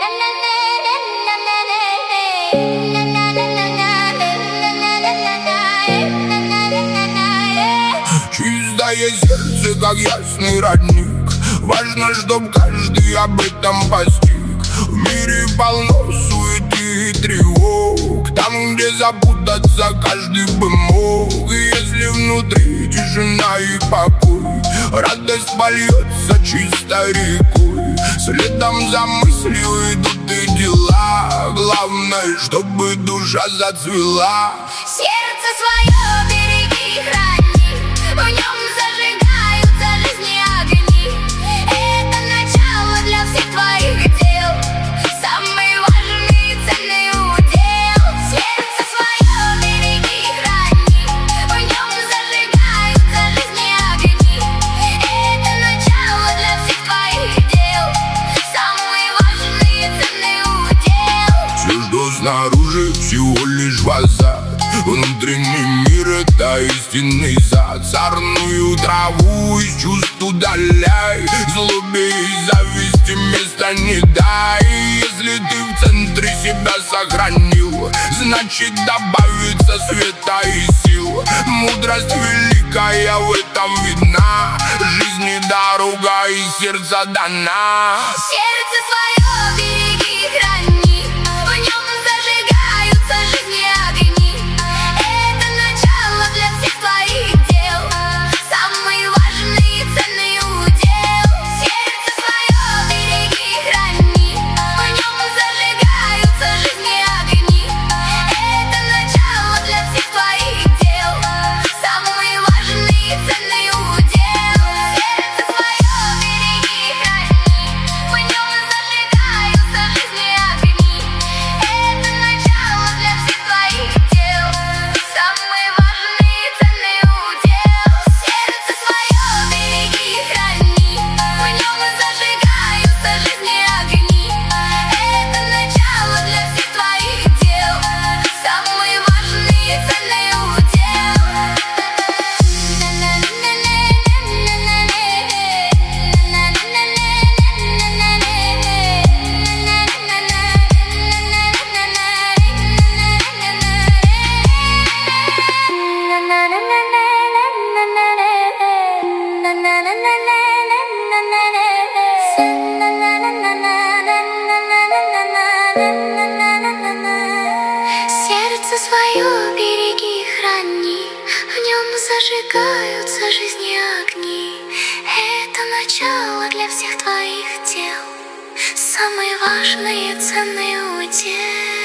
Чистое сердце, как ясный родник. Важно, чтоб каждый об этом постиг. В мире полно суеты и тревог, там, где запутаться каждый бы мог. И если внутри тишина и покой, радость польется чистой рекой. Следом за мыслью идут и дела, главное, чтобы душа зацвела. Сердце свое береги и храни, в нем зажигаются жизни огни. Это начало для всех твоих дел, самый важный и ценный удел. Сердце свое береги и храни, в нем зажигаются жизни огни. Это начало для всех твоих дел, самый важный и ценный удел. Все, что снаружи, всего лишь фасад. Внутренний мир — это истинный сад. Сорную траву из чувств удаляй, злобе и зависти места не дай. Если ты в центре себя сохранил, значит добавится света и сил. Мудрость великая в этом видна, жизни дорога и сердце дана. Сердце свое береги и храни, в нем зажигаются жизни огни. Это начало для всех твоих дел, самый важный и ценный удел. Сердце свое береги и храни, в нем зажигаются жизни огни. Это начало для всех твоих дел, самый важный и ценный удел. Сердце свое береги и храни, в нем зажигаются жизни огни. Это начало для всех твоих дел, самый важный и ценный удел. Сердце свое береги и храни, в нем зажигаются жизни огни. Это начало для всех твоих дел, самый важный и ценный удел. Сердце свое береги и храни, в нем зажигаются жизни огни. Это начало для всех твоих дел, самый важный и ценный удел.